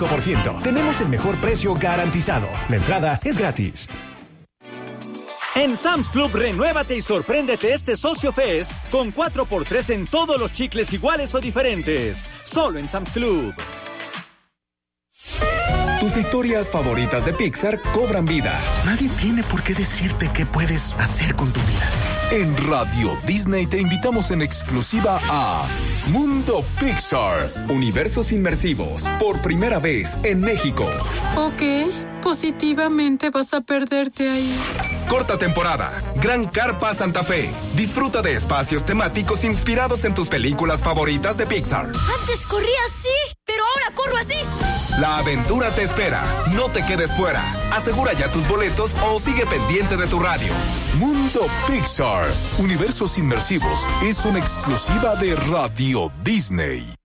5%. Tenemos el mejor precio garantizado. La entrada es gratis. En Sam's Club, renuévate y sorpréndete este Socio Fest con 4x3 en todos los chicles iguales o diferentes. Solo en Sam's Club. Tus historias favoritas de Pixar cobran vida. Nadie tiene por qué decirte qué puedes hacer con tu vida. En Radio Disney te invitamos en exclusiva a Mundo Pixar. Universos inmersivos, por primera vez en México. Ok, positivamente vas a perderte ahí. Corta temporada, Gran Carpa Santa Fe. Disfruta de espacios temáticos inspirados en tus películas favoritas de Pixar. Antes corría así, pero ahora corro así. La aventura te espera. No te quedes fuera. Asegura ya tus boletos o sigue pendiente de tu radio. Mundo Pixar. Universos inmersivos es una exclusiva de Radio Disney.